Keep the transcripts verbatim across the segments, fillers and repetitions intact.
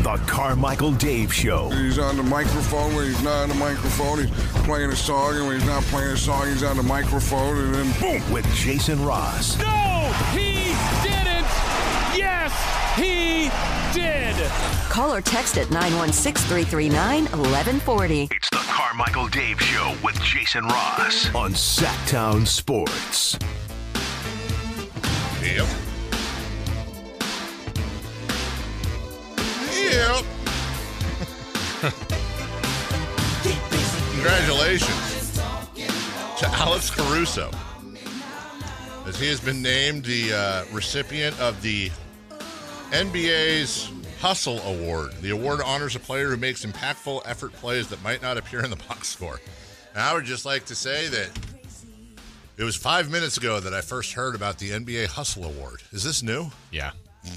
The Carmichael Dave Show. He's on the microphone when he's not on the microphone. He's playing a song, and when he's not playing a song, he's on the microphone, and then boom! With Jason Ross. No, he didn't! Yes, he did! Call or text at nine one six, three three nine, one one four zero. It's the Carmichael Dave Show with Jason Ross on Sacktown Sports. Yep. Yep. Congratulations to Alex Caruso, as he has been named the uh, recipient of the N B A's Hustle Award. The award honors a player who makes impactful effort plays that might not appear in the box score. And I would just like to say that it was five minutes ago that I first heard about the N B A Hustle Award. Is this new? Yeah.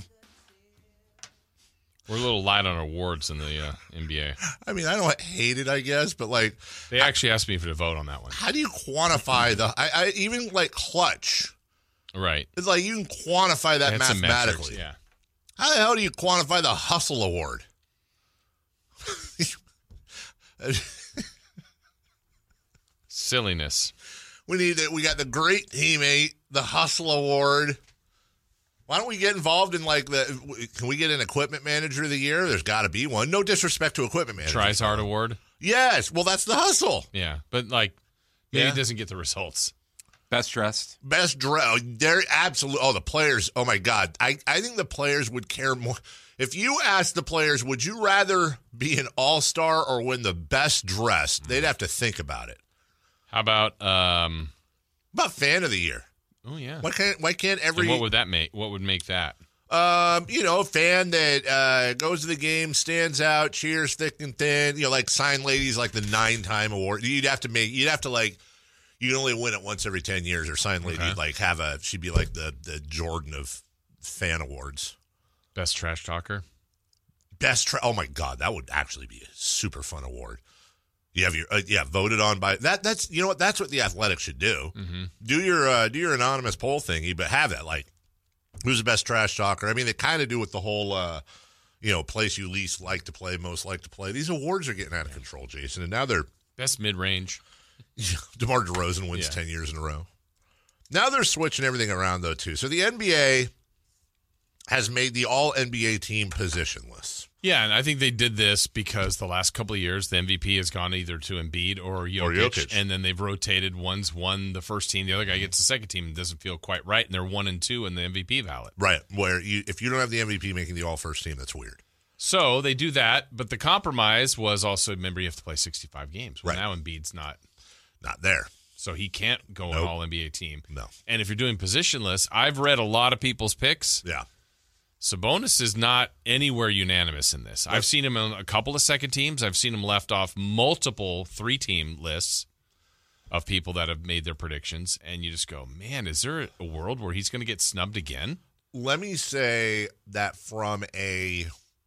We're a little light on awards in the uh, N B A. I mean, I don't hate it, I guess, but like... They actually asked me for to vote on that one. How do you quantify the... I, I even like clutch. Right. It's like you can quantify that That's mathematically. Metrics, yeah. How the hell do you quantify the Hustle Award? Silliness. We need it. We got the Great Teammate, the Hustle Award. Why don't we get involved in like the? Can we get an Equipment Manager of the Year? There's got to be one. No disrespect to Equipment Manager. Tries Hard Award. Yes. Well, that's the hustle. Yeah, but like maybe Yeah. it doesn't get the results. Best dressed. Best dress. They're absolutely. Oh, the players. Oh my God. I I think the players would care more. If you ask the players, would you rather be an All-Star or win the best dressed? They'd have to think about it. How about um? How about Fan of the Year? Oh yeah. Why can't Why can't every? And what would that make? What would make that? Um, you know, a fan that uh, goes to the game, stands out, cheers thick and thin. You know, like sign ladies, like the nine-time award. You'd have to make. You'd have to like. You can only win it once every ten years, or sign lady Okay. like have a. She'd be like the the Jordan of fan awards. Best trash talker. Best. Tra- oh my God, that would actually be a super fun award. You have your uh, yeah voted on by that. That's you know what that's what the Athletics should do. Mm-hmm. Do your uh, do your anonymous poll thingy, but have that like who's the best trash talker. I mean, they kind of do with the whole uh, you know place you least like to play, most like to play. These awards are getting out of control, Jason, and now they're Best mid range. DeMar DeRozan wins Yeah. ten years in a row. Now they're switching everything around though too. So the N B A has made the All N B A team positionless. Yeah, and I think they did this because the last couple of years, the M V P has gone either to Embiid or Jokic, Or Jokic. and then they've rotated. One's won the first team, the other guy gets the second team and doesn't feel quite right, and they're one and two in the M V P ballot. Right, where you, if you don't have the M V P making the All First team, that's weird. So they do that, but the compromise was also, remember, you have to play sixty-five games. Well, Right. now Embiid's not, Not there. so he can't go Nope. on All N B A team. No. And if you're doing positionless, I've read a lot of people's picks. Yeah. Sabonis is not anywhere unanimous in this. I've seen him on a couple of second teams. I've seen him left off multiple three-team lists of people that have made their predictions, and you just go, man, is there a world where he's going to get snubbed again? Let me say that from a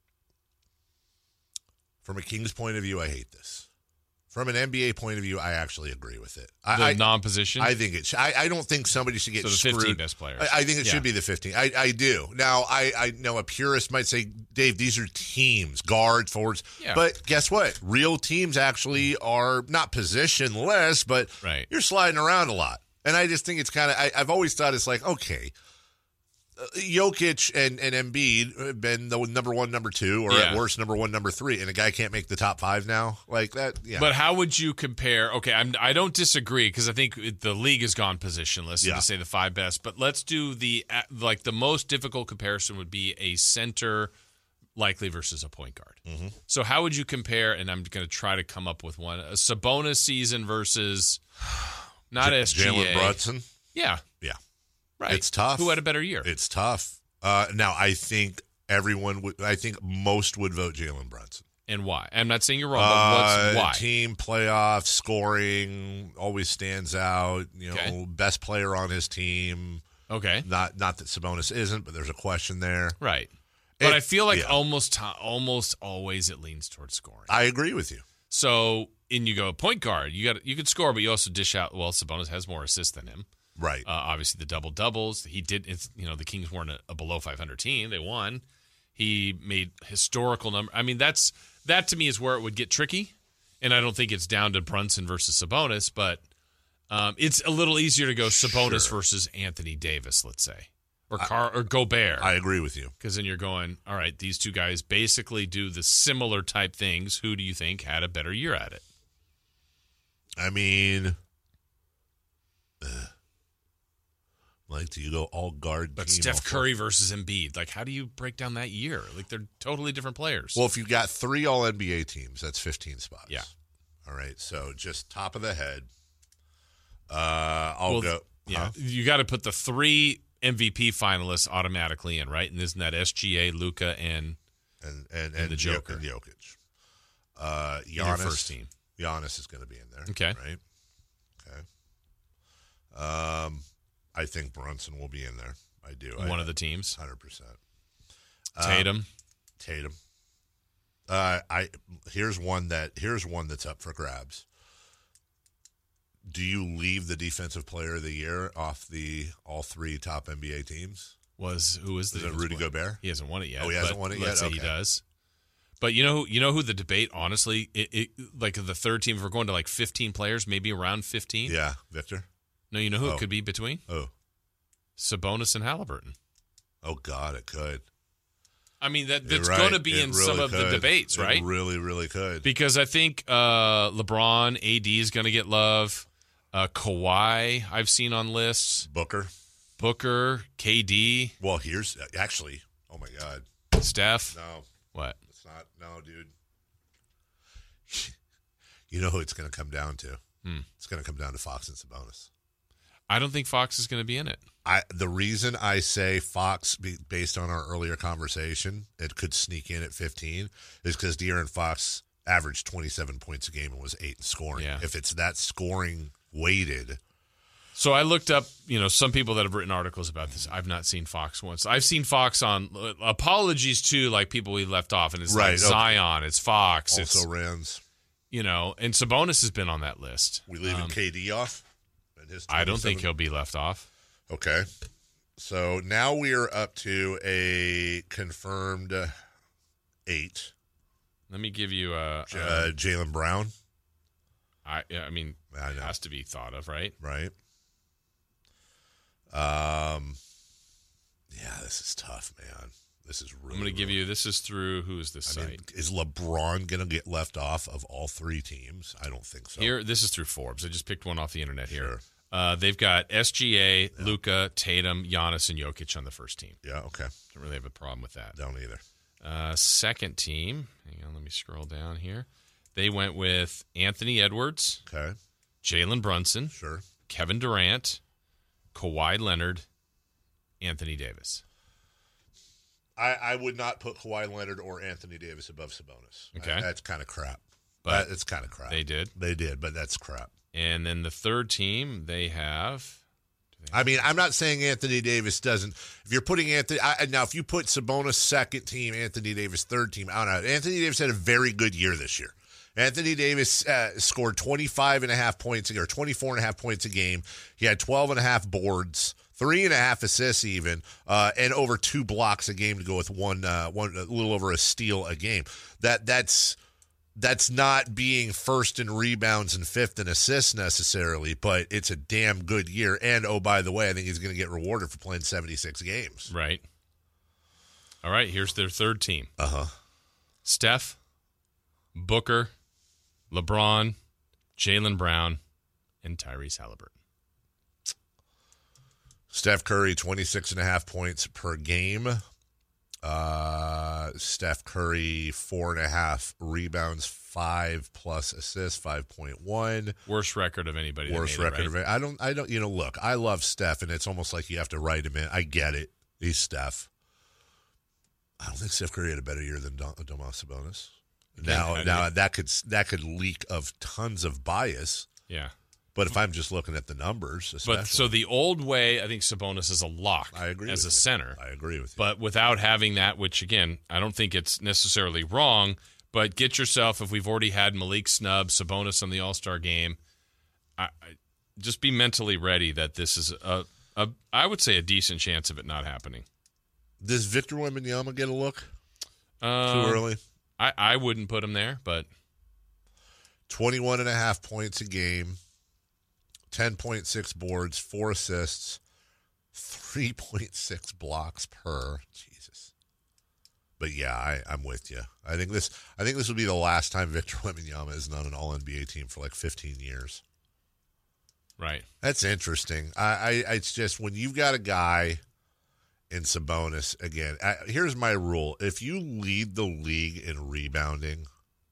from a Kings point of view, I hate this. From an N B A point of view, I actually agree with it. The I, I, non-position? I think it. Sh- I, I don't think somebody should get So the screwed. fifteen best players. I, I think it Yeah. should be the fifteen. I, I do. Now, I, I know a purist might say, Dave, these are teams, guards, forwards. Yeah. But guess what? Real teams actually are not positionless, but Right. you're sliding around a lot. And I just think it's kind of, I've always thought it's like, okay, uh, Jokic and, and Embiid have been the number one, number two, or Yeah. at worst, number one, number three, and a guy can't make the top five now? Like that, yeah. But how would you compare? Okay, I'm, I don't disagree because I think it- the league has gone positionless Yeah. to say the five best. But let's do the uh, like the most difficult comparison would be a center likely versus a point guard. Mm-hmm. So how would you compare? And I'm going to try to come up with one: a Sabonis season versus not J- S G A. Jalen Brunson? Yeah, Yeah. right. It's tough. Who had a better year? It's tough. Uh, now, I think everyone would, I think most would vote Jalen Brunson. and why? I'm not saying you're wrong, but Uh, what's why? Team playoff scoring always stands out. You know, Okay. best player on his team. Okay, Not not that Sabonis isn't, but there's a question there. right. But It- I feel like yeah. almost ti- almost always it leans towards scoring. I agree with you. So, in you go point guard, you got you could score, but you also dish out. Well, Sabonis has more assists than him. Right. Uh, obviously, the double doubles. He did. It's you know the Kings weren't a, a below five hundred team. They won. He made historical number. I mean, that's that to me is where it would get tricky, and I don't think it's down to Brunson versus Sabonis, but um, it's a little easier to go Sabonis Sure. versus Anthony Davis, let's say, or Car or Gobert. I agree with you. Because then you're going, all right, these two guys basically do the similar type things. Who do you think had a better year at it? I mean, uh, like, do you go all guard? But team Steph all four? Curry versus Embiid, like, how do you break down that year? Like, they're totally different players. Well, if you've got three All N B A teams, that's fifteen spots. Yeah. All right. So just top of the head. Uh, I'll Well, go. yeah, huh? you got to put the three M V P finalists automatically in, right? And isn't that S G A, Luka, and and and, and the Jo- Joker. and Jokic. Uh, your Giannis, first team? Giannis is going to be in there. Okay. Right. Okay. Um, I think Brunson will be in there. I do. one I, of the teams? Hundred percent. Tatum. Tatum. Uh, I here's one that here's one that's up for grabs. Do you leave the defensive player of the year off the all three top N B A teams? Was who is the Is it Rudy player? Gobert? He hasn't won it yet. Oh, he hasn't but won it let's yet? say he Okay. does. But you know, you know who the debate, honestly, it, it like the third team. If we're going to like fifteen players, maybe around fifteen. Yeah, Victor. No, you know who Oh. it could be between Oh, Sabonis and Halliburton. oh God, it could. I mean, that You're that's right. going to be It in really some of the could. debates, It right? really, really could. Because I think uh, LeBron, A D is going to get love. Uh, Kawhi, I've seen on lists. Booker. Booker, K D, Well, here's actually. Oh my God. Steph. No, What? it's not. No, dude. You know who it's going to come down to? Hmm. It's going to come down to Fox and Sabonis. I don't think Fox is going to be in it. I the reason I say Fox, be, based on our earlier conversation, it could sneak in at fifteen, is because De'Aaron Fox averaged twenty-seven points a game and was eight in scoring. Yeah. If it's that scoring weighted, So I looked up, you know, some people that have written articles about this. I've not seen Fox once. I've seen Fox on uh, apologies to like people we left off, and it's Right, like okay. Zion, it's Fox, also it's Rams, you know, and Sabonis has been on that list. we leaving Um, K D off. And his I don't think twenty-seven he'll be left off. Okay. So now we are up to a confirmed uh, eight. Let me give you a. J- a uh, Jaylen Brown, I, yeah, I mean, I it know. has to be thought of, right? right? Um, yeah, this is tough, man. This is really. I'm going to give really- you. This is through who is this I site? mean, is LeBron going to get left off of all three teams? I don't think so. Here, this is through Forbes. I just picked one off the internet here. Sure. Uh, they've got S G A, Luka, Tatum, Giannis, and Jokic on the first team. Yeah. Okay. Don't really have a problem with that. Don't either. Uh, second team, hang on, let me scroll down here. They went with Anthony Edwards, Okay. Jalen Brunson, Sure. Kevin Durant, Kawhi Leonard, Anthony Davis. I, I would not put Kawhi Leonard or Anthony Davis above Sabonis. Okay. I- that's kind of crap. But That- it's kind of crap. They did. They did, but that's crap. And then the third team, they have. I mean, I'm not saying Anthony Davis doesn't. If you're putting Anthony I, now, if you put Sabonis second team, Anthony Davis third team, I don't know. Anthony Davis had a very good year this year. Anthony Davis uh, scored twenty-five and a half points a, or twenty-four and a half points a game. He had twelve and a half boards, three and a half assists even, uh, and over two blocks a game to go with one, uh, one a little over a steal a game. That that's. That's not being first in rebounds and fifth in assists necessarily, but it's a damn good year. And, oh, by the way, I think he's going to get rewarded for playing seventy-six games. Right. All right, here's their third team. Uh-huh. Steph, Booker, LeBron, Jaylen Brown, and Tyrese Halliburton. Steph Curry, twenty-six and a half points per game. Uh, Steph Curry, four and a half rebounds, five plus assists, five point one. Worst record of anybody. that Worst made it, record of right? it. I don't, I don't, you know, look, I love Steph, and it's almost like you have to write him in. I get it. He's Steph. I don't think Steph Curry had a better year than Dom- Domas Sabonis. Now, I- now that could that could leak of tons of bias. Yeah. But if I'm just looking at the numbers, especially, But so the old way, I think Sabonis is a lock I agree as with a you. center. I agree with you. But without having that, which again, I don't think it's necessarily wrong, but get yourself, if we've already had Malik snub, Sabonis on the All-Star game, I, I, just be mentally ready that this is a, a, I would say a decent chance of it not happening. Does Victor Wembanyama get a look? Um, Too early? I, I wouldn't put him there, but twenty-one and a half points a game, ten point six boards, four assists, three point six blocks per. Jesus. But yeah, I, I'm with you. I think this I think this will be the last time Victor Wembanyama is on an all N B A team for like fifteen years. right. That's interesting. I, I it's just when you've got a guy in Sabonis again. I, here's my rule: if you lead the league in rebounding,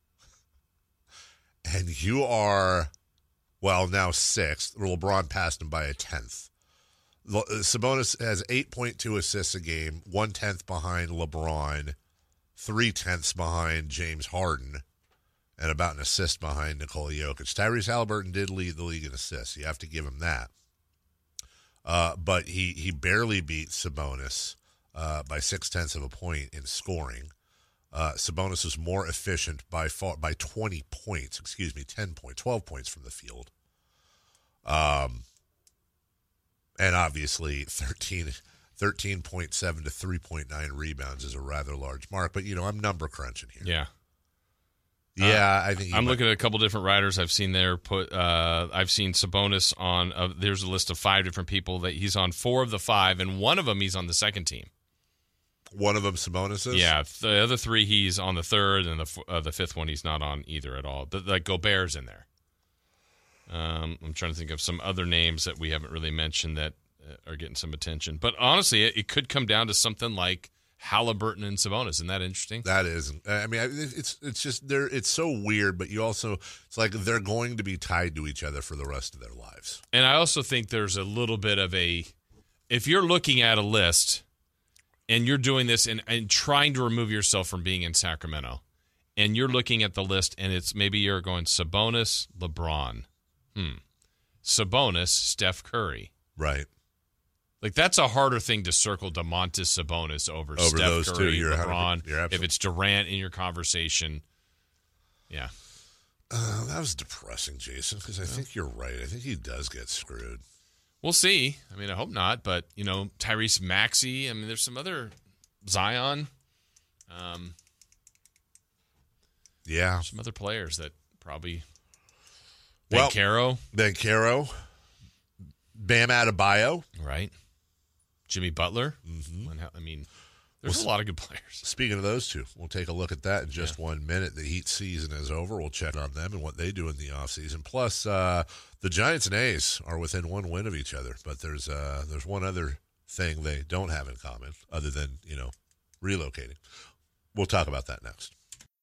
and you are, well, now sixth, LeBron passed him by a tenth. Sabonis has eight point two assists a game, one tenth behind LeBron, three tenths behind James Harden, and about an assist behind Nikola Jokic. Tyrese Halliburton did lead the league in assists. You have to give him that. Uh, but he, he barely beat Sabonis uh, by six tenths of a point in scoring. Uh, Sabonis was more efficient by far, by twenty points, excuse me, ten points, twelve points from the field. Um, and obviously thirteen, thirteen point seven to three point nine rebounds is a rather large mark. But, you know, I'm number crunching here. Yeah. Yeah, uh, I think I'm might. looking at a couple different writers I've seen there put. Uh, I've seen Sabonis on. Uh, there's a list of five different people that he's on. Four of the five, and one of them he's on the second team. One of them Sabonis is? Yeah, the other three he's on the third, and the uh, the fifth one he's not on either at all. The, like Gobert's in there. Um, I'm trying to think of some other names that we haven't really mentioned that uh, are getting some attention. But honestly, it, it could come down to something like Halliburton and Sabonis. Isn't that interesting? That is. I mean, it's it's just they're it's so weird, but you also it's like they're going to be tied to each other for the rest of their lives. And I also think there's a little bit of a, if you're looking at a list and you're doing this and, and trying to remove yourself from being in Sacramento, and you're looking at the list and it's maybe you're going Sabonis, LeBron, hmm, Sabonis, Steph Curry, Right. Like, that's a harder thing to circle DeMontis Sabonis over, Over Steph those Curry, two, you're LeBron. you're if it's Durant in your conversation, yeah. Uh, that was depressing, Jason, because I think you're right. I think he does get screwed. We'll see. I mean, I hope not, but, you know, Tyrese Maxey. I mean, there's some other Zion. Um, Yeah. some other players that probably. Well, Banchero. Banchero. Bam Adebayo. Right. Jimmy Butler. Mm-hmm. I mean, there's well, a lot of good players. Speaking of those two, we'll take a look at that in just yeah. one minute. The Heat season is over. We'll check on them and what they do in the offseason. Plus, uh, the Giants and A's are within one win of each other. But there's uh, there's one other thing they don't have in common other than, you know, relocating. We'll talk about that next.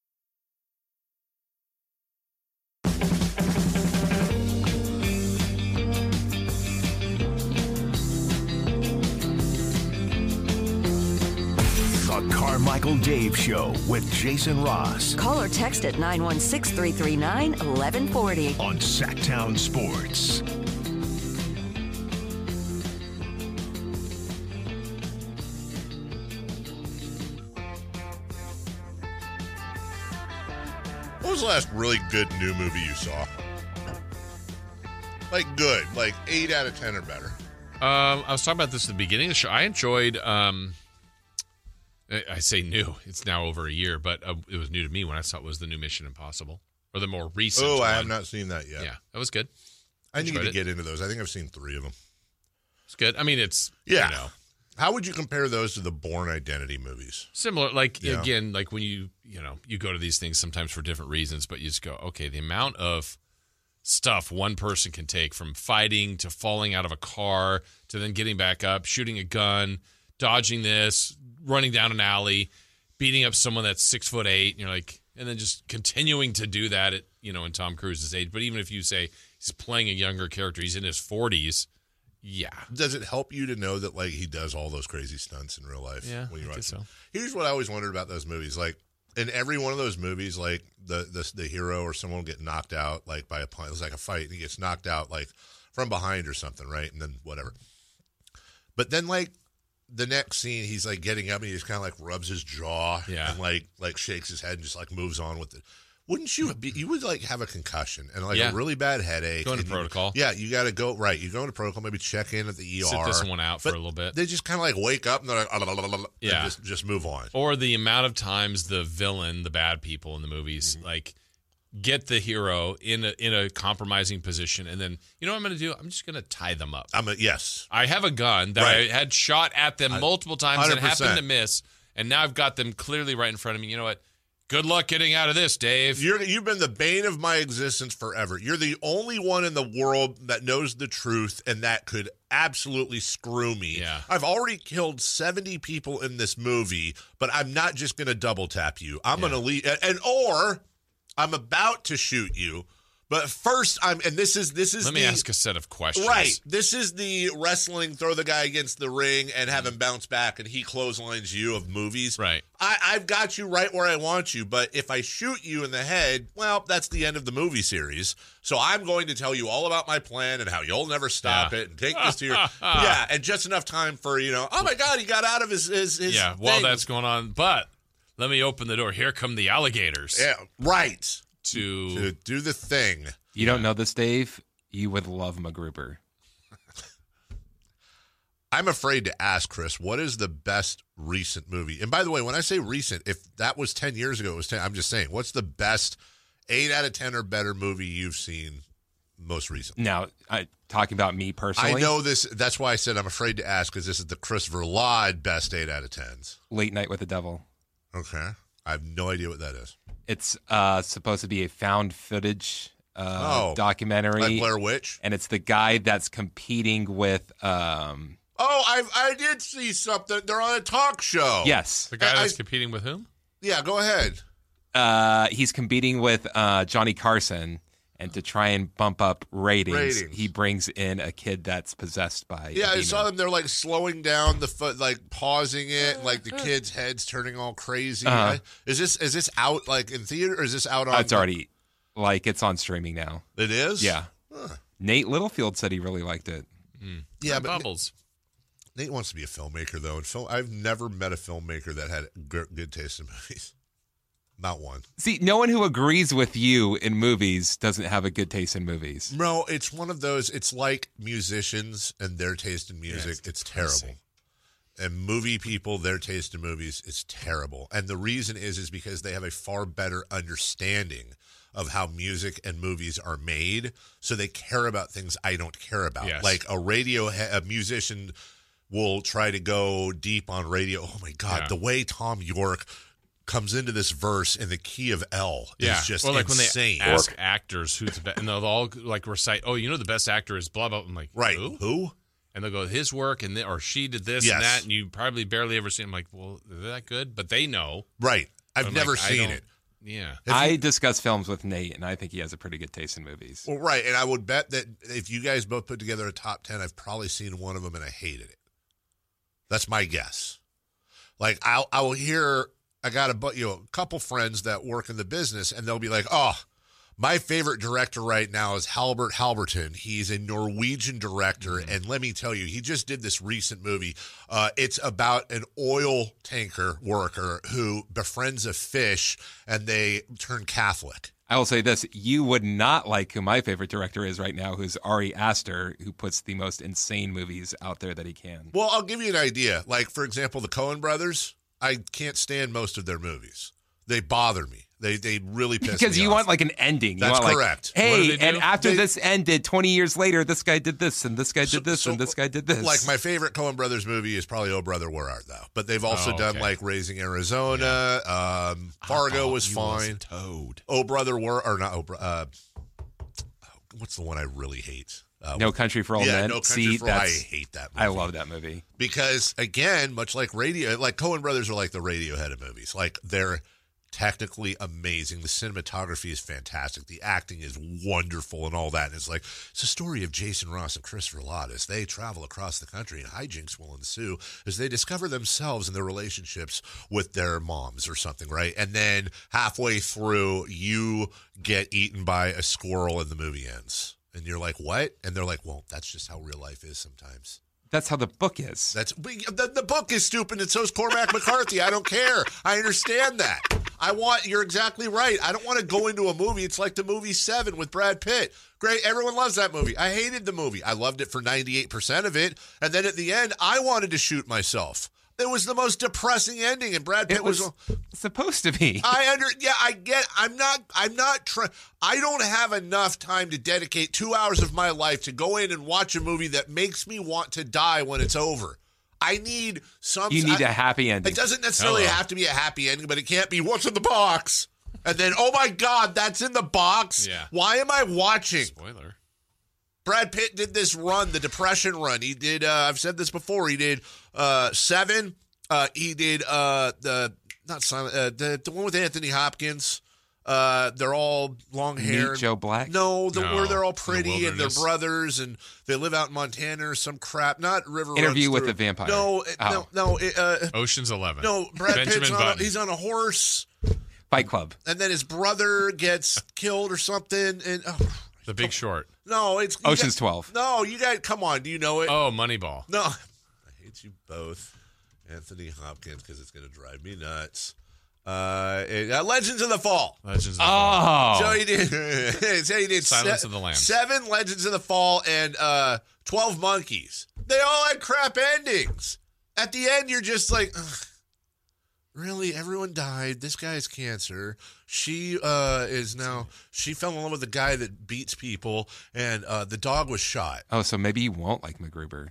The Carmichael Dave Show with Jason Ross. Call or text at nine one six, three three nine, one one four zero. On Sacktown Sports. What was the last really good new movie you saw? Like good, like eight out of ten or better. Um, I was talking about this at the beginning of the show. I enjoyed, um, I say new, it's now over a year, but uh, it was new to me when I saw it was the new Mission Impossible, or the more recent Oh, one. I have not seen that yet. Yeah, that was good. I need to it. get into those. I think I've seen three of them. It's good. I mean, it's, yeah. you know. How would you compare those to the Bourne Identity movies? Similar, like, yeah. again, like when you, you know, you go to these things sometimes for different reasons, but you just go, okay, the amount of stuff one person can take, from fighting to falling out of a car to then getting back up, shooting a gun, dodging this, running down an alley, beating up someone that's six foot eight, and you're like, and then just continuing to do that at, you know, in Tom Cruise's age. But even if you say he's playing a younger character, he's in his forties, yeah. Does it help you to know that, like, he does all those crazy stunts in real life? Yeah, when you I watch guess them? so. Here's what I always wondered about those movies. Like, in every one of those movies, like, the the, the hero or someone will get knocked out, like, by a punch. It's like a fight, and he gets knocked out, like, from behind or something, right? And then whatever. But then, like, the next scene, he's, like, getting up, and he just kind of, like, rubs his jaw yeah. and, like, like shakes his head and just, like, moves on with it. Wouldn't you be, you would like have a concussion and like Yeah. a really bad headache. Go into and you- protocol. yeah, you got to go, right. You go into protocol, maybe check in at the E R. Sit this one out for But a little bit. They just kind of like wake up and they're like, "Ah, la, la, la, la," Yeah. and just, just move on. Or the amount of times the villain, the bad people in the movies, Mm-hmm. like get the hero in a, in a compromising position, and then you know what I'm going to do? I'm just going to tie them up. I'm a, yes. I have a gun that Right. I had shot at them multiple times and one hundred percent. happened to miss, and now I've got them clearly right in front of me. You know what? Good luck getting out of this, Dave. You're, you've been the bane of my existence forever. You're the only one in the world that knows the truth and that could absolutely screw me. Yeah. I've already killed seventy people in this movie, but I'm not just going to double tap you. I'm Yeah. going to leave, and or I'm about to shoot you. But first, I'm, and this is this is Let me the, ask a set of questions. Right. This is the wrestling, throw the guy against the ring and have him bounce back and he clotheslines you of movies. Right. I, I've got you right where I want you, but if I shoot you in the head, well, that's the end of the movie series. So I'm going to tell you all about my plan and how you'll never stop Yeah. it and take this to your yeah, and just enough time for, you know, oh my God, he got out of his his, his Yeah, while thing. that's going on. But let me open the door. Here come the alligators yeah, right. to, To do the thing. You don't know this, Dave? You would love MacGruber. I'm afraid to ask, Chris, what is the best recent movie? And by the way, when I say recent, if that was ten years ago, it was ten. I'm just saying, what's the best eight out of ten or better movie you've seen most recently? Now, I, talking about me personally, I know this. That's why I said I'm afraid to ask, because this is the Chris Verlaud best eight out of tens. Late Night with the Devil. Okay. I have no idea what that is. It's uh, supposed to be a found footage uh, Oh, documentary. Like Blair Witch? And it's the guy that's competing with, um, Oh, I I did see something. They're on a talk show. yes, the guy I- that's I- competing with whom? Yeah, go ahead. uh, he's competing with uh, Johnny Carson. And to try and bump up ratings, Ratings. he brings in a kid that's possessed by Yeah, a I demon. saw them. They're like slowing down the foot, like pausing it, and, like the kids' heads turning all crazy. Uh-huh. Is this is this out like in theater, or is this out on? Uh, it's already, like, it's on streaming now. It is. Yeah. Nate Littlefield said he really liked it. yeah. Not But Bubbles. Nate wants to be a filmmaker, though, and film. I've never met a filmmaker that had g- good taste in movies. Not one. See, no one who agrees with you in movies doesn't have a good taste in movies. No, it's one of those. It's like musicians and their taste in music. it's it's depressing. terrible. And movie people, their taste in movies is terrible. And the reason is is because they have a far better understanding of how music and movies are made, so they care about things I don't care about. Yes. Like a radio, a musician will try to go deep on radio. Oh my God, Yeah. the way Tom York comes into this verse in the key of L Yeah, is just or like insane. when they ask actors who's the best, and they'll all like recite, "Oh, you know the best actor is blah blah." I'm like, Right. Who? Who? And they'll go, "His work," and th- or she did this Yes. and that, and you probably barely ever see. I'm like, "Well, they're that good," but they know. Right. I've I'm never like, I seen don't- it. Yeah, Have I you- discuss films with Nate, and I think he has a pretty good taste in movies. Well, right, and I would bet that if you guys both put together a top ten, I've probably seen one of them and I hated it. That's my guess. Like I'll I will hear I got a bu- you know a couple friends that work in the business, and they'll be like, "Oh, my favorite director right now is Halbert Halberton. He's a Norwegian director, and let me tell you, he just did this recent movie. Uh, it's about an oil tanker worker who befriends a fish, and they turn Catholic." I will say this: you would not like who my favorite director is right now, who's Ari Aster, who puts the most insane movies out there that he can. Well, I'll give you an idea. Like, for example, the Coen brothers, I can't stand most of their movies. They bother me. They they really piss Because me you off. want like an ending. You That's want, like, correct. What do Hey, they do? and after They- this ended, twenty years later, this guy did this, and this guy did So- this, so, and this guy did this. Like, my favorite Coen brothers movie is probably Oh Brother, Where Art Thou? But they've also Oh, done, okay. like, Raising Arizona. Um, Fargo was fine. Toad. Oh Brother, Where, or not Oh Brother, uh, what's the one I really hate? Uh, No Country for Old yeah, Men. No Country See, for I that's hate that movie. I love that movie. Because, again, much like radio, like Coen brothers are like the Radiohead of movies. Like, they're technically amazing. The cinematography is fantastic. The acting is wonderful and all that. And it's like, it's a story of Jason Ross and Christopher Lloyd as they travel across the country, and hijinks will ensue as they discover themselves and their relationships with their moms or something, right? And then halfway through, you get eaten by a squirrel and the movie ends. And you're like, what? And they're like, well, that's just how real life is sometimes. That's how the book is. That's the, the book is stupid, and so is Cormac McCarthy. I don't care. I understand that. I want, you're exactly right. I don't want to go into a movie. It's like the movie Seven with Brad Pitt. Great. Everyone loves that movie. I hated the movie. I loved it for ninety-eight percent of it. And then at the end, I wanted to shoot myself. It was the most depressing ending, and Brad Pitt It was, was supposed to be. I under yeah, I get. I'm not. I'm not trying. I don't have enough time to dedicate two hours of my life to go in and watch a movie that makes me want to die when it's over. I need some. You need I, a happy ending. It doesn't necessarily Hello. have to be a happy ending, but it can't be what's in the box, and then oh my god, that's in the box. Yeah. Why am I watching? Spoiler. Brad Pitt did this run, the Depression run. He did. Uh, I've said this before. He did uh, Seven. Uh, he did uh, the not Silent, uh, the the one with Anthony Hopkins. Uh, they're all long haired. Meet Joe Black? No, the, No, where they're all in the pretty and they're wilderness. brothers and they live out in Montana or some crap. Not River. Interview Runs with Through- the Vampire. No, it- Oh. no, no. It, uh, Ocean's Eleven. no, Brad Benjamin Pitt's on a, Button. he's on a horse, Fight Club. and then his brother gets killed or something. And oh, The Big Short. no, it's you Ocean's got- twelve. No, you guys, come on. Do you know it? Oh, Moneyball. No, I hate you both, Anthony Hopkins, because it's going to drive me nuts. Uh, it- uh, Legends of the Fall. Legends of the Fall. Oh. So he did. so he did Silence se- of the Lambs. Seven Legends of the Fall and uh, Twelve Monkeys. They all had crap endings. At the end, you're just like, ugh, really? Everyone died. This guy has cancer. She uh, is now. She fell in love with the guy that beats people, and uh, the dog was shot. Oh, so maybe you won't like MacGruber.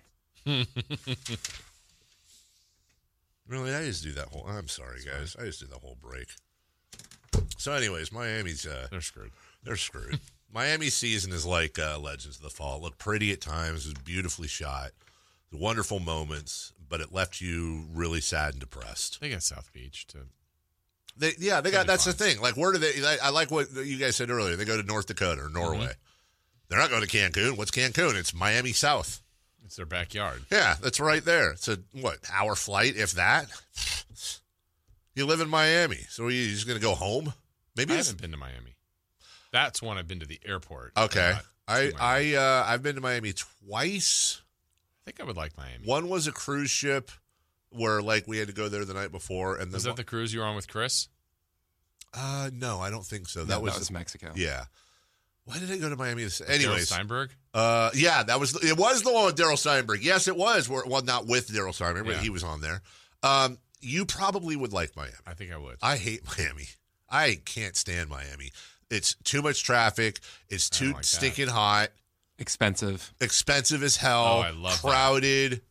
Really, I just do that whole. I'm sorry, guys. I just did the whole break. So, anyways, Miami's uh, They're screwed. they're screwed. Miami's season is like uh, Legends of the Fall. It looked pretty at times. It was beautifully shot. Wonderful moments, but it left you really sad and depressed. They got South Beach to. They, yeah, they got. be That's fine. the thing. Like, where do they? I, I like what you guys said earlier. They go to North Dakota or Norway. Mm-hmm. They're not going to Cancun. What's Cancun? It's Miami South. It's their backyard. Yeah, that's right there. It's a what hour flight, if that. You live in Miami, so are you just going to go home? Maybe I it's haven't been to Miami. That's one I've been to the airport. okay. not I to Miami. I uh, I've been to Miami twice. I think I would like Miami. One was a cruise ship where like we had to go there the night before, and then Was that the cruise you were on with Chris? uh no, I don't think so. No, That was, that was Mexico. yeah. Why did I go to Miami? This, Daryl anyways, Steinberg? uh, yeah, that was it. Was the one with Daryl Steinberg? Yes, it was. Well, not with Daryl Steinberg, but Yeah. he was on there. Um, you probably would like Miami. I think I would. I hate Miami. I can't stand Miami. It's too much traffic. It's I too don't like that. stinking hot. Expensive. Expensive as hell. Oh, I love that. crowded.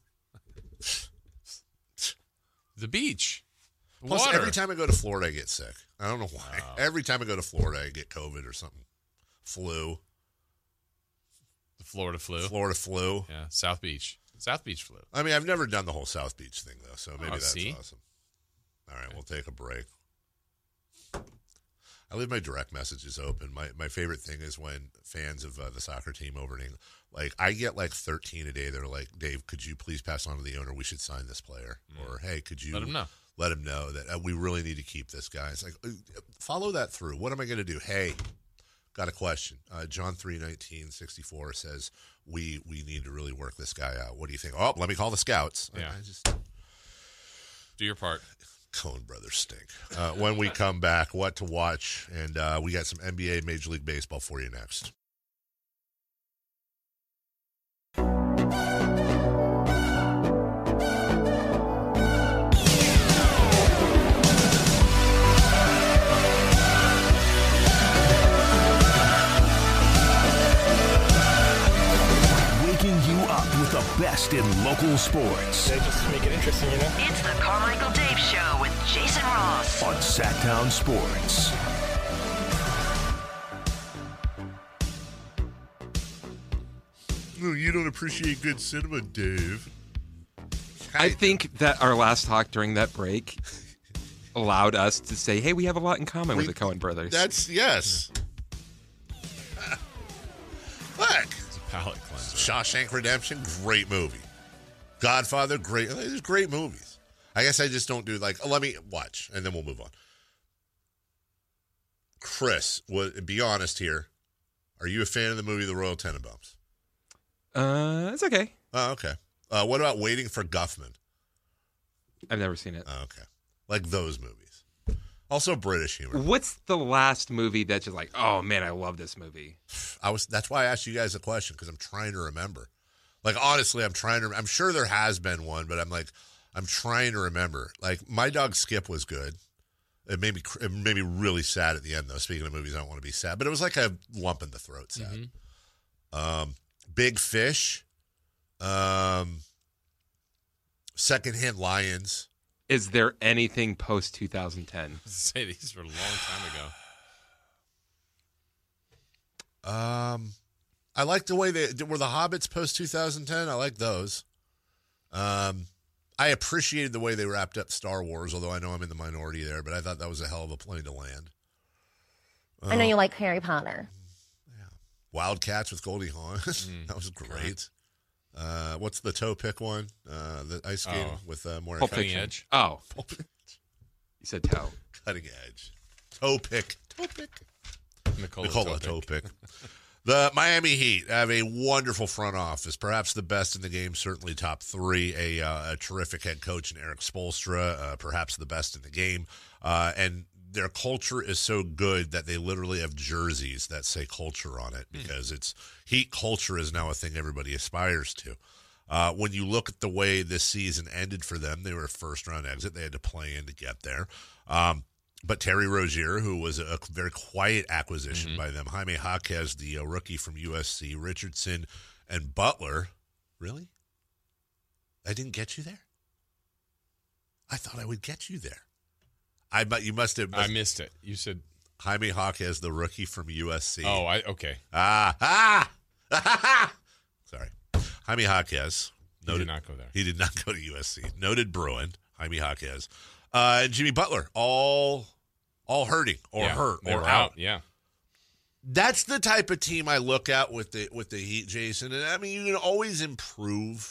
The beach. The Plus, water. every time I go to Florida, I get sick. I don't know why. Every time I go to Florida, I get COVID or something. Flu. The Florida flu. Florida flu. Yeah, South Beach. South Beach flu. I mean, I've never done the whole South Beach thing, though, so maybe Oh, that's see? awesome. All right, we'll take a break. I leave my direct messages open. My my favorite thing is when fans of uh, the soccer team over in England, like, I get like thirteen a day. They're like, Dave, could you please pass on to the owner? We should sign this player. Or, hey, could you Let him know. let him know that uh, we really need to keep this guy? It's like, uh, follow that through. What am I going to do? Hey, got a question. Uh, John three nineteen sixty-four says, we we need to really work this guy out. What do you think? Oh, let me call the scouts. I- Yeah. I just... Do your part. Coen Brothers stink. Uh, when we come back, what to watch, and uh, we got some N B A, Major League Baseball for you next. Waking you up with the best in local sports They just make it interesting, you know? It's the Carmichael Dave Show with Jason Ross. on Sacktown Sports. No, you don't appreciate good cinema, Dave. I think that our last talk during that break allowed us to say, hey, we have a lot in common We- with the Coen brothers. That's, yes. Look. It's a palate cleanser. Shawshank Redemption, great movie. Godfather, great. There's great movies. I guess I just don't do like, let me watch, and then we'll move on. Chris, well, be honest here. Are you a fan of the movie The Royal Tenenbaums? uh, it's okay. Oh, okay. Uh, what about Waiting for Guffman? I've never seen it. Oh, okay. Like those movies. Also British humor. What's the last movie that's just like, oh man, I love this movie? I was. That's why I asked you guys the question, because I'm trying to remember. Like, honestly, I'm trying to. I'm sure there has been one, but I'm like, I'm trying to remember. Like, My Dog Skip was good. It made me. It made me really sad at the end, though. Speaking of movies, I don't want to be sad, but it was like a lump in the throat sad. Mm-hmm. Um, Big Fish. Um, Secondhand Lions. Is there anything post twenty ten? Say these were a long time ago. Um, I like the way they were the Hobbits post twenty ten. I like those. Um, I appreciated the way they wrapped up Star Wars, although I know I'm in the minority there, but I thought that was a hell of a plane to land. Uh, I know you like Harry Potter. Yeah. Wildcats with Goldie Hawn. Mm, that was great. Uh, what's the toe pick one? Uh, the ice skating oh. with uh, more cutting edge. Oh, you said toe. Cutting edge. Toe pick. Toe pick. Nicola, Nicola toe pick. The Miami Heat have a wonderful front office, perhaps the best in the game, certainly top three. A, uh, a terrific head coach in Eric Spoelstra, uh, perhaps the best in the game, uh, and their culture is so good that they literally have jerseys that say culture on it, because mm. it's Heat culture is now a thing everybody aspires to. Uh, when you look at the way this season ended for them, they were a first-round exit. They had to play in to get there. Um, but Terry Rozier, who was a very quiet acquisition mm-hmm. by them, Jaime Jaquez, the uh, rookie from U S C, Richardson, and Butler. Really? I didn't get you there? I thought I would get you there. I but you must have. Must, I missed it. You said Jaime Jaquez, the rookie from U S C. Oh, I okay. Ah, ah, ah, sorry, Jaime Jaquez. Noted, he did not go there. He did not go to U S C. Noted Bruin, Jaime Jaquez, uh, and Jimmy Butler, all, all hurting or yeah, hurt they or were out. out. Yeah, that's the type of team I look at with the with the Heat, Jason. And I mean, you can always improve.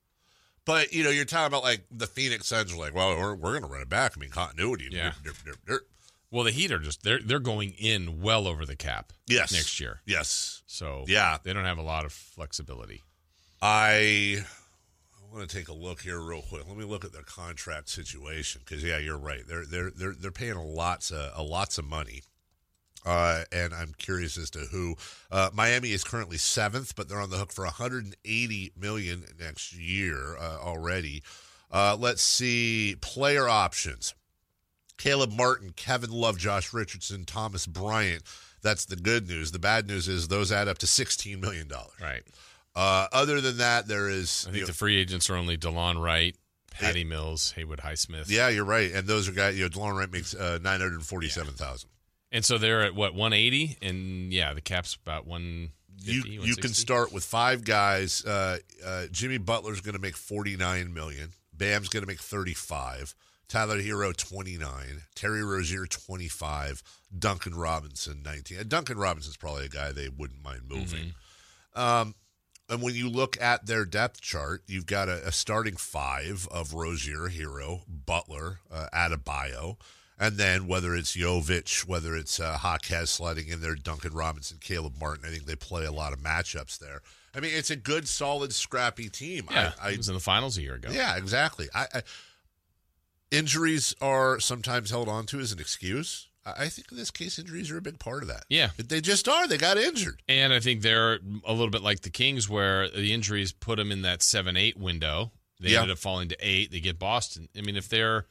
But, you know, you're talking about, like, the Phoenix Suns are like, well, we're, we're going to run it back. I mean, continuity. Yeah. Dirt, dirt, dirt, dirt. Well, the Heat are just, they're they're going in well over the cap yes. next year. Yes. So, yeah. they don't have a lot of flexibility. I, I want to take a look here real quick. Let me look at their contract situation because, yeah, you're right. They're they're they're they're paying a lots of, a lots of money. Uh, and I'm curious as to who. Uh, Miami is currently seventh, but they're on the hook for one hundred eighty million dollars next year uh, already. Uh, let's see. Player options. Caleb Martin, Kevin Love, Josh Richardson, Thomas Bryant. That's the good news. The bad news is those add up to sixteen million dollars. Right. Uh, other than that, there is... I think you know, the free agents are only DeLon Wright, Patty it, Mills, Haywood Highsmith. Yeah, you're right. And those are guys... You know, DeLon Wright makes uh, nine hundred forty-seven thousand dollars. Yeah. And so they're at, what, one eighty? And, yeah, the cap's about one fifty, You, you can start with five guys. Uh, uh, Jimmy Butler's going to make forty-nine million dollars. Bam's going to make thirty-five. Tyler Hero, twenty-nine. Terry Rozier, twenty-five. Duncan Robinson, nineteen. And Duncan Robinson's probably a guy they wouldn't mind moving. Mm-hmm. Um, and when you look at their depth chart, you've got a, a starting five of Rozier, Hero, Butler, uh, Adebayo. And then whether it's Jovic, whether it's uh, Jaquez sliding in there, Duncan Robinson, Caleb Martin, I think they play a lot of matchups there. I mean, it's a good, solid, scrappy team. Yeah, I, I it was in the finals a year ago. Yeah, exactly. I, I, injuries are sometimes held on to as an excuse. I, I think in this case, injuries are a big part of that. Yeah. They just are. They got injured. And I think they're a little bit like the Kings where the injuries put them in that seven eight window. They yeah. ended up falling to eight. They get Boston. I mean, if they're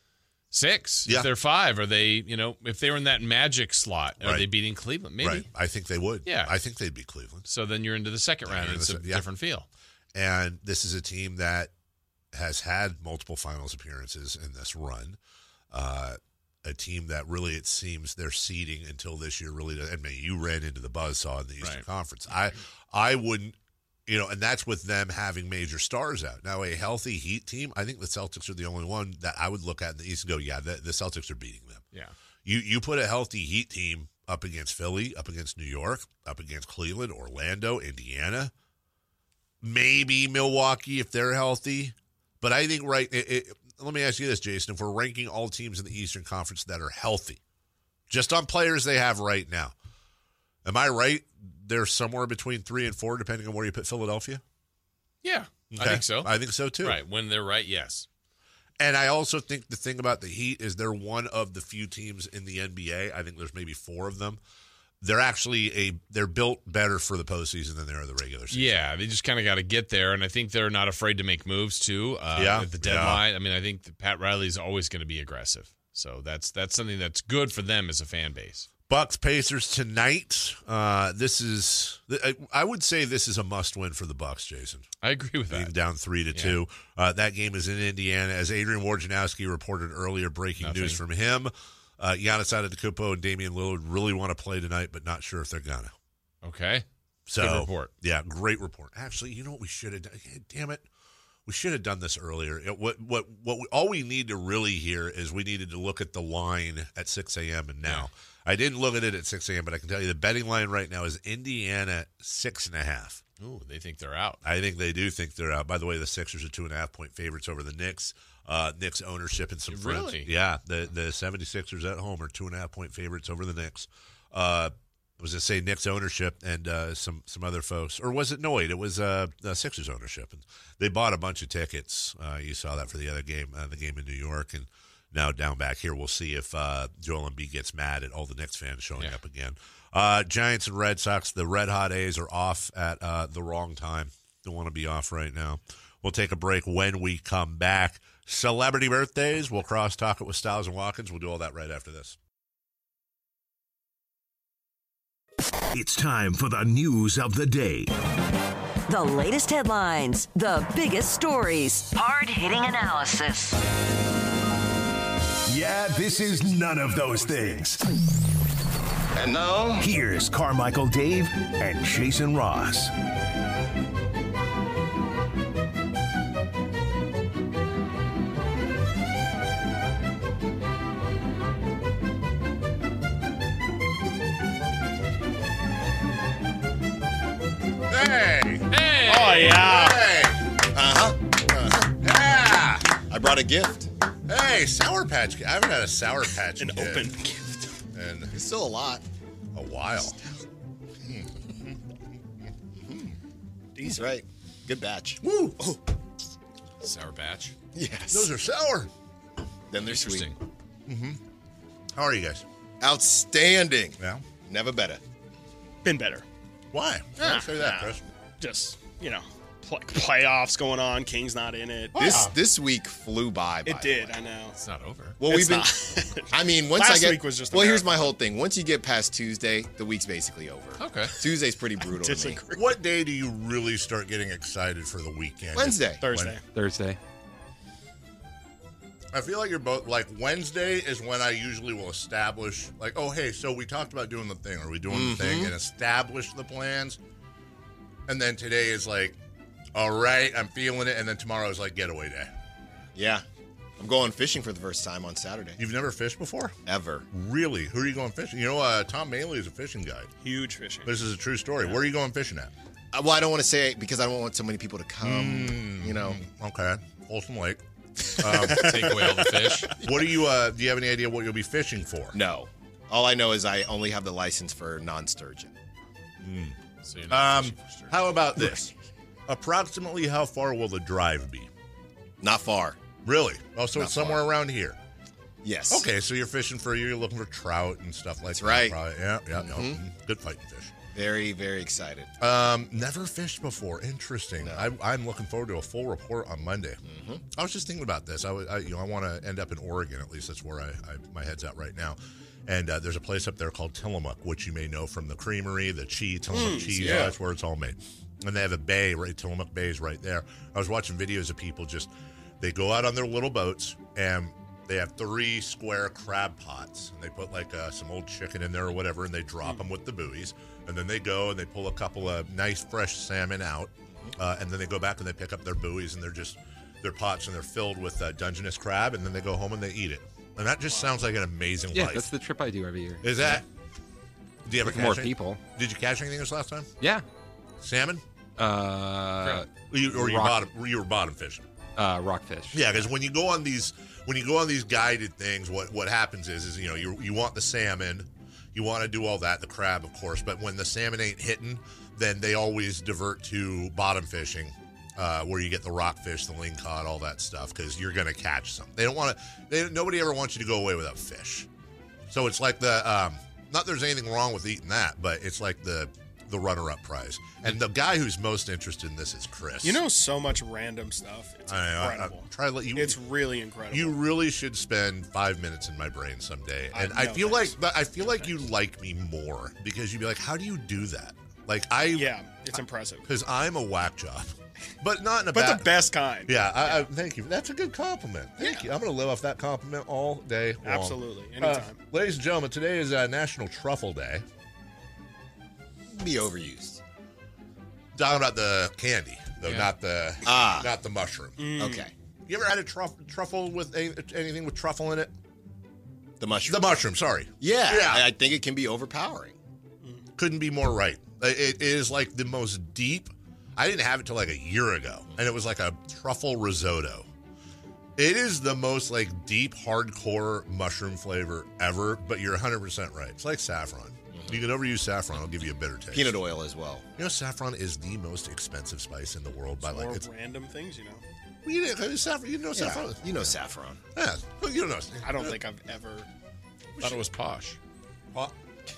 six, yeah. if they're five, are they, you know, if they were in that magic slot, are right. they beating Cleveland? Maybe. Right. I think they would. Yeah. I think they'd beat Cleveland. So then you're into the second round, and it's a yeah. different feel. And this is a team that has had multiple finals appearances in this run. Uh, a team that really, it seems, their seeding until this year really does. I mean, you ran into the buzzsaw in the Eastern right. Conference. I, I wouldn't, you know, and that's with them having major stars out. Now, a healthy Heat team, I think the Celtics are the only one that I would look at in the East and go, yeah, the, the Celtics are beating them. Yeah. You you put a healthy Heat team up against Philly, up against New York, up against Cleveland, Orlando, Indiana, maybe Milwaukee if they're healthy. But I think, right, it, it, let me ask you this, Jason. If we're ranking all teams in the Eastern Conference that are healthy, just on players they have right now, am I right? They're somewhere between three and four, depending on where you put Philadelphia? Yeah, Okay. I think so. I think so, too. Right. When they're right, yes. And I also think the thing about the Heat is they're one of the few teams in the N B A. I think there's maybe four of them. They're actually a they're built better for the postseason than they are the regular season. Yeah, they just kind of got to get there, and I think they're not afraid to make moves too. Uh, Yeah, at the deadline. yeah. I mean, I think that Pat Riley's always going to be aggressive, so that's that's something that's good for them as a fan base. Bucks Pacers tonight. Uh, this is I, I would say this is a must win for the Bucks, Jason. I agree with Being that. down three to two. Uh, that game is in Indiana, as Adrian Wojnarowski reported earlier. Breaking Nothing. news from him. Uh, Giannis Antetokounmpo and Damian Lillard really want to play tonight, but not sure if they're gonna. Okay. So, Good report. Yeah, great report. Actually, you know what we should have done? Damn it. We should have done this earlier. It, what what what we, all we need to really hear is we needed to look at the line at six a.m. and now. Yeah. I didn't look at it at six a.m., but I can tell you the betting line right now is Indiana six and a half. Ooh, they think they're out. I think they do think they're out. By the way, the Sixers are two and a half point favorites over the Knicks. Uh, Knicks ownership and some friends. Really? Yeah, the the 76ers at home are two and a half point favorites over the Knicks. Uh, was it say Knicks ownership and uh, some some other folks, or was it no wait? It was uh, uh, Sixers ownership, and they bought a bunch of tickets. Uh, you saw that for the other game, uh, the game in New York, and now down back here. We'll see if uh, Joel Embiid gets mad at all the Knicks fans showing Yeah. up again. Uh, Giants and Red Sox. The Red Hot A's are off at uh, the wrong time. Don't want to be off right now. We'll take a break when we come back. Celebrity birthdays. We'll cross talk it with Styles and Watkins. We'll do all that right after this. It's time for the news of the day. The latest headlines, the biggest stories, hard-hitting analysis. Yeah, this is none of those things. And now, Here's Carmichael Dave and Jason Ross. Hey! Hey! oh yeah, Hey! uh-huh. Yeah! I brought a gift. Hey, Sour Patch Kid. I haven't had a Sour Patch An Kid open gift. in It's still a lot. a while. He's right. Good batch. Woo! Oh, Sour Patch. yes. Those are sour. then they're sweet. Interesting. How are you guys? Outstanding. Yeah. Never better. Been better. Why? Why Ah, say that, nah. Chris? Just, you know, pl- playoffs going on. King's not in it. This this week flew by. by It the did, way. I know. It's not over. Well, It's we've been. not. I mean, once Last I get. week was just a well, here's my marathon. whole thing. Once you get past Tuesday, the week's basically over. Okay. Tuesday's pretty brutal to me. Disagree. What day do you really start getting excited for the weekend? Wednesday. Thursday. Thursday. I feel like you're both like Wednesday is when I usually will establish like, oh hey, so we talked about doing the thing. Are we doing the thing and establish the plans? And then today is like, all right, I'm feeling it, and then tomorrow is like getaway day. Yeah. I'm going fishing for the first time on Saturday. You've never fished before? Ever. Really? Who are you going fishing? You know, uh, Tom Maley is a fishing guide. Huge fishing. This is a true story. Where are you going fishing at? Uh, well, I don't want to say it because I don't want so many people to come. You know. Okay, Folsom Lake. Take away all the fish. What do you? Uh, do you have any idea what you'll be fishing for? No. All I know is I only have the license for non-sturgeon. So you're not Um, fishing for sure. how about this? Approximately how far will the drive be? Not far. Really? Oh, so Not it's somewhere far. around here. Yes. Okay, so you're fishing for you're looking for trout and stuff like That's that. right. Probably. Yeah, yeah, no, Mhm. mm, good fighting fish. Very, very excited. Um, never fished before. Interesting. I, I'm looking forward to a full report on Monday. I was just thinking about this. I, was, I you know, I want to end up in Oregon. At least that's where I, I my head's at right now. And uh, there's a place up there called Tillamook, which you may know from the creamery, the cheese, Tillamook cheese. yeah. That's where it's all made. And they have a bay, right? Tillamook Bay is right there. I was watching videos of people just they go out on their little boats and they have three square crab pots, and they put like uh, some old chicken in there or whatever, and they drop them with the buoys, and then they go and they pull a couple of nice fresh salmon out, uh, and then they go back and they pick up their buoys, and they're just their pots, and they're filled with uh, Dungeness crab, and then they go home and they eat it. And that just sounds like an amazing Yeah, life. that's the trip I do every year. Is that? Do you ever With catch more any- people. Did you catch anything this last time? Yeah. Salmon? Uh, Or you, or you rock- bottom? You were bottom fishing? uh, rockfish. Yeah, because when you go on these when you go on these guided things, what what happens is is you know you you want the salmon, you want to do all that, the crab of course, but when the salmon ain't hitting, then they always divert to bottom fishing, uh, where you get the rockfish, the lingcod, all that stuff, because you're going to catch some. They don't want to. Nobody ever wants you to go away without fish. So it's like the. Um, not there's anything wrong with eating that, but it's like the the runner-up prize. And the guy who's most interested in this is Chris. You know so much random stuff. It's I know, incredible. I, I try to let you. It's really incredible. You really should spend five minutes in my brain someday. And I, I- no, feel thanks. like I feel like you like me more because you'd be like, how do you do that? Like I Yeah, it's impressive. because I'm a whack job, but not in a But bad. the best kind. Yeah, I, I, thank you. That's a good compliment. Thank you. I'm going to live off that compliment all day long. Absolutely. Uh, Anytime. ladies and gentlemen, today is uh, National Truffle Day. Be overused. Talking about the candy, though, Yeah. not the Ah. not the mushroom. Okay. You ever had a truff- truffle with any, anything with truffle in it? The mushroom. The mushroom. Sorry. Yeah. Yeah. I, I think it can be overpowering. Couldn't be more right. It is like the most deep. I didn't have it till like a year ago, and it was like a truffle risotto. It is the most like deep, hardcore mushroom flavor ever, but you're one hundred percent right. It's like saffron. You can overuse saffron; it'll give you a bitter taste. Peanut oil as well. You know, saffron is the most expensive spice in the world by like More it's. random things, you know. Well, you know, saffron. You know Yeah, saffron. you know saffron. Yeah, well, you don't know. I don't think I've ever. Thought it was posh. Oh,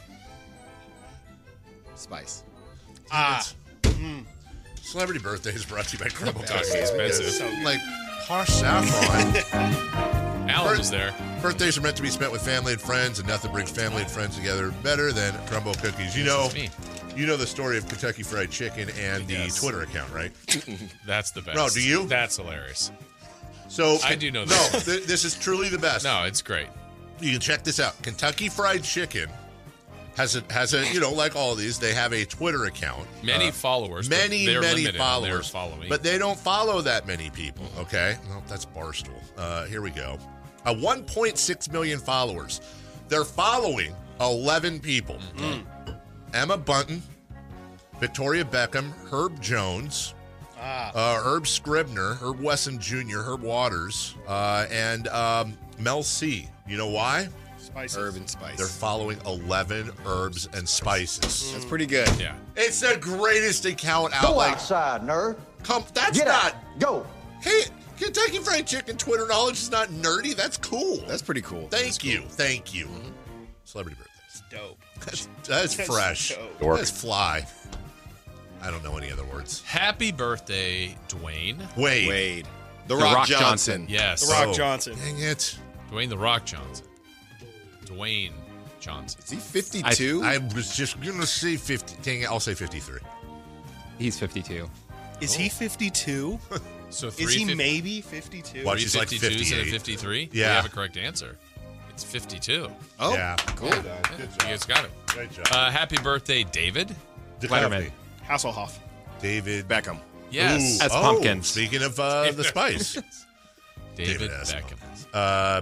Spice. Ah, Celebrity Birthday is brought to you by Crumble That's Cookies. expensive. so good. Like posh saffron. Alan was there. Birthdays are meant to be spent with family and friends, and nothing brings family and friends together better than Crumble Cookies. You know, This is me. you know the story of Kentucky Fried Chicken and the Yes. Twitter account, right? That's the best. No, do you? That's hilarious. So I do know No, that. th- this is truly the best. No, it's great. You can check this out. Kentucky Fried Chicken has a has a you know like all of these, they have a Twitter account. Many Uh, followers. but Many, they're many limited on their followers. following. But they don't follow that many people, okay? Well, that's Barstool. Uh, here we go. Uh, one point six million followers. They're following eleven people. Mm-hmm. Emma Bunton, Victoria Beckham, Herb Jones, ah. uh, Herb Scribner, Herb Wesson Junior, Herb Waters, uh, and um, Mel C. You know why? Spices. Herb and spice. They're following eleven herbs and spices. That's pretty good. yeah. It's the greatest account out. Go like, outside, nerd. come, that's Get not. out. Go. Hey, Kentucky Fried Chicken Twitter knowledge is not nerdy. That's cool. That's pretty cool. Thank That's you. cool. Thank you. Celebrity birthdays. Dope. That's, that's That's fresh. dope. That's fly. I don't know any other words. Happy birthday, Dwayne. Wade. Wade. The, The Rock, Rock Johnson. Johnson. Yes. The Rock Oh, Johnson. Dang it. Dwayne the Rock Johnson. Dwayne Johnson. Is he fifty-two? I was just going to say fifty. Dang it, I'll say fifty-three. He's fifty-two. Is he fifty-two? So Is three he fifty- maybe fifty-two? What? three She's like fifty-twos and a fifty-eight. fifty-three? Yeah. We have a correct answer. It's fifty-two. oh, yeah. cool. Good job. Good You job. guys got it. Great job. Uh, happy birthday, David. Letterman. Hasselhoff. David Beckham. Yes. Ooh, That's oh, pumpkin. Speaking of uh, the spice. David, David has Beckham. Uh,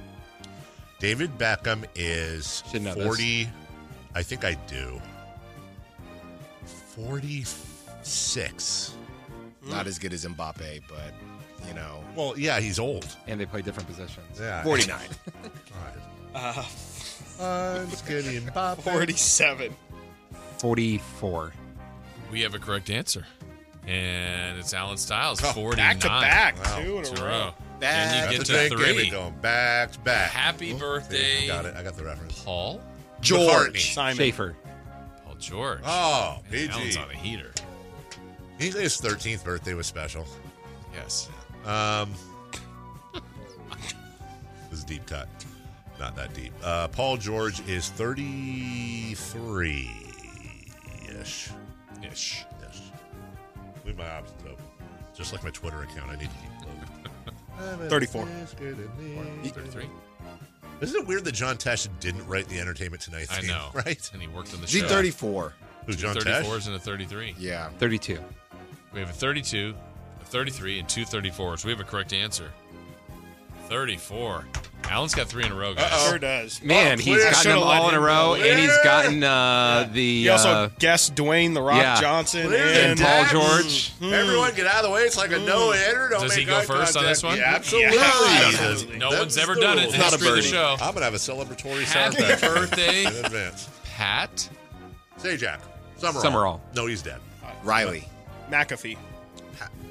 David Beckham is Should know this. forty. I think I do. forty-six. Not as good as Mbappe, but, you know, Well, yeah, he's old. And they play different positions. Yeah. forty-nine. Uh, I'm skinny Mbappe. forty-seven. forty-four. We have a correct answer. And it's Alan Stiles, Oh, forty-nine. Back to back. Wow. Two in Two a in a row. row. Bad. And you Got get the to thing, Gammy, three. going back to back. Happy Oh, birthday, see, Got it. I got the reference. Paul. George. Simon. Schaefer. Paul George. Oh, Man, P Alan's G. on a heater. His thirteenth birthday was special. Yes. Um, it was a deep cut. Not that deep. Uh, Paul George is thirty-three-ish. Ish. Ish. Leave my options open. Just like my Twitter account, I need to keep open. thirty-four. thirty-three. Isn't it weird that John Tesh didn't write the Entertainment Tonight I theme? know. Right? And he worked on the Is he show. thirty-four? Who's Two John Tesh? thirty-fours and a thirty-three. Yeah. thirty-two. We have a thirty-two, a thirty-three, and two thirty-fours. We have a correct answer. thirty-four. Alan's got three in a row, guys. Sure does. Man, Oh, he's clear. gotten them Should've let all in a him row, know. and he's Clear. gotten uh, the He also uh, guessed Dwayne the Rock yeah. Johnson Clear. and and Paul Dax. George. Everyone get out of the way. It's like a no-hitter. Don't Does he make go eye first on this contact. one? Yeah, absolutely. Yeah, He absolutely. does. No That's one's ever the done it in rule. the Not a history of the birdie. show. I'm going to have a celebratory Happy sound effect birthday, in advance. Pat. Say Jack. Summerall. Summerall. No, he's dead. Riley. McAfee. Pa-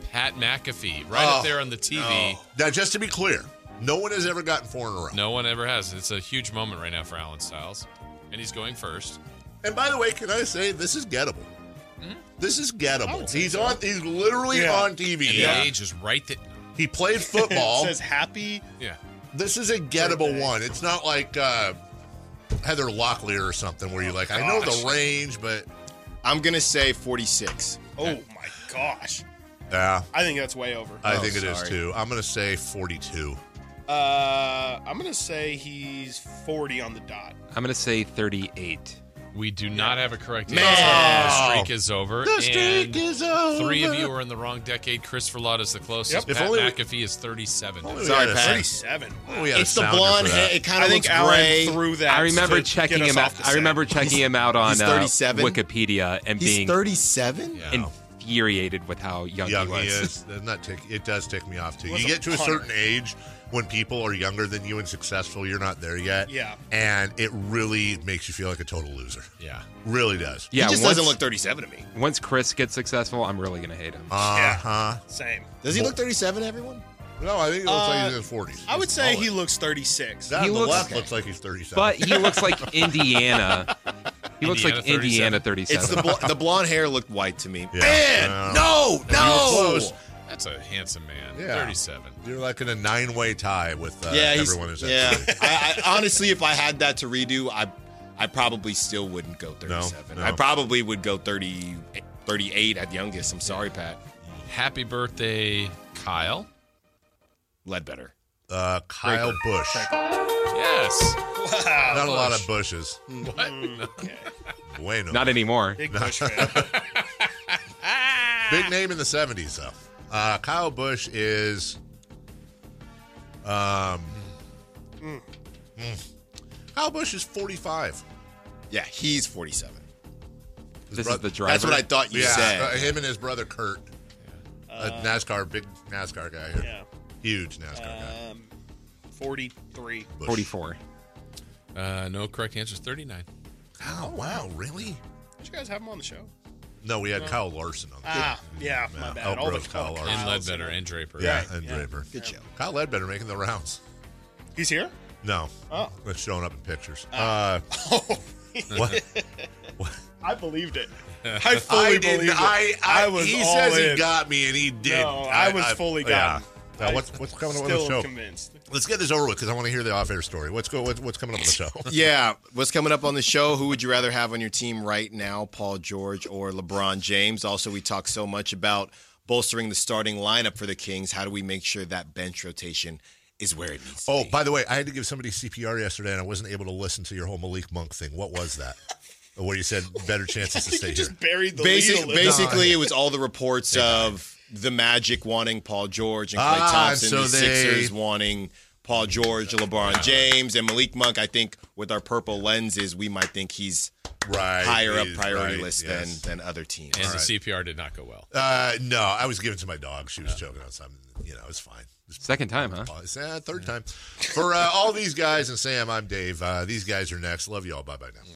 Pat McAfee, right Oh, up there on the T V. no. Now, just to be clear, no one has ever gotten four in a row. No one ever has. It's a huge moment right now for Alan Stiles. And he's going first. And by the way, can I say this is gettable? Mm-hmm. This is gettable. He's so. on. He's literally Yeah. on T V. And Yeah. the age is right there. He played football. It says happy. Yeah. This is a gettable Birthday. one. It's not like uh, Heather Locklear or something where you're like, I know gosh. the range, but I'm gonna say forty-six. Oh my gosh. yeah, I think that's way over. I Oh, think it is sorry. too. I'm gonna say forty-two. Uh, I'm gonna say he's forty on the dot. I'm going to say thirty-eight. We do not have a correct Man. answer. The streak is over. The streak and is over. Three of you are in the wrong decade. Christopher Lott is the closest. Yep. If Pat only we- McAfee is thirty-seven. Only we Sorry, had a Pat. sound- thirty-seven. only we had a It's the sounder blonde for hair. that. It kind I of think looks Alan gray. threw that. I remember to checking get us him out. off the I remember set. checking him out on he's uh, thirty-seven? Wikipedia and He's being thirty-seven. Yeah. infuriated with how young, Young he was. he is. Doesn't that tick, it does tick me off too. Was You a get to a punter. certain age when people are younger than you and successful, you're not there yet. Yeah. And it really makes you feel like a total loser. Yeah. Really does. Yeah, he just once, doesn't look thirty-seven to me. once Chris gets successful, I'm really going to hate him. Uh huh. Same. Does he look thirty-seven, everyone? No, I think it looks like Uh, he's in his forties. I would say He's he solid. looks thirty-six. That he on the looks- left okay. looks like he's thirty-seven. But he looks like Indiana. He looks Indiana like Indiana thirty-seven. It's the bl- the blonde hair looked white to me. Yeah. Man, No. no, You were no. close. That's a handsome man. Yeah. thirty-seven. You're like in a nine-way tie with uh, Yeah, he's, everyone who's yeah. actually- I, I, honestly, if I had that to redo, I, I probably still wouldn't go thirty-seven. no. I probably would go thirty, thirty-eight at youngest. I'm sorry, Pat. Happy birthday, Kyle. Ledbetter. Uh, Kyle Busch. Yes. Wow. Not a lot of bushes. What? Bueno. Not anymore. Big Bush fan. Big name in the seventies, though. Uh, Kyle Busch is. Um, mm. Kyle Busch is forty-five. Yeah, he's forty-seven. His This bro- is the driver. That's what I thought you yeah, said. uh, him and his brother Kurt. a NASCAR, big NASCAR guy here. Yeah. Huge NASCAR guy. Um, forty-three. Busch. forty-four. Uh, no correct answer is thirty-nine. Oh, wow, really? Did you guys have him on the show? No, we had Kyle Larson on the Ah, yeah, my Yeah, bad. Elk All the Grove Kyle all the Larson. And Kyles, Ledbetter you know. and Draper. Yeah, Right, and yeah. Draper. Good show. Kyle Ledbetter making the rounds. He's here? No. Oh. It's showing up in pictures. Uh, Oh. what? what? I believed it. I fully I believed didn't. it. I, I, was he all says in. he got me, and he did. No, I was fully got. Yeah. Now, what's what's coming up on the Still show? convinced. Let's get this over with because I want to hear the off-air story. What's go? What's, what's coming up on the show? Yeah, what's coming up on the show? Who would you rather have on your team right now, Paul George or LeBron James? Also, we talk so much about bolstering the starting lineup for the Kings. How do we make sure that bench rotation is where it needs to Oh, be? by the way, I had to give somebody C P R yesterday, and I wasn't able to listen to your whole Malik Monk thing. What was that? Where you said better chances to stay You here? just buried the Basic, lead a little. basically, it was all the reports of the Magic wanting Paul George and Klay Ah, Thompson, so the they- Sixers wanting Paul George, LeBron James, and Malik Monk. I think with our purple lenses, we might think he's Right, higher up he's priority right, list yes. than, than other teams. And the C P R did not go well. Uh, no, I was giving it to my dog. She was choking on something. You know, it's fine. It's Second time, huh? It's, uh, third time. For uh, all these guys and Sam, I'm Dave. Uh, these guys are next. Love you all. Bye bye now.